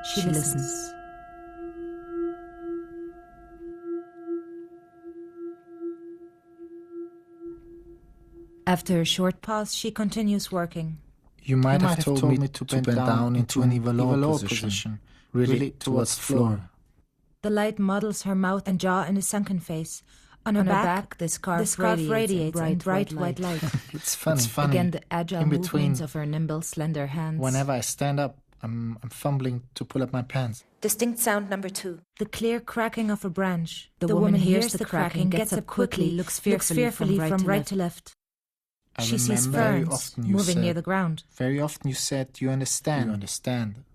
She listens. After a short pause, she continues working. You might have told me to bend down into an eval position, really towards the floor. The light models her mouth and jaw in a sunken face. On her back, the scarf radiates in bright white light. It's funny. Again, the agile movements of her nimble, slender hands. Whenever I stand up, I'm fumbling to pull up my pants. Distinct sound number 2. The clear cracking of a branch. The woman hears the cracking, gets up quickly, looks fearfully from right to left. She sees ferns moving near the ground. Very often you said, you understand.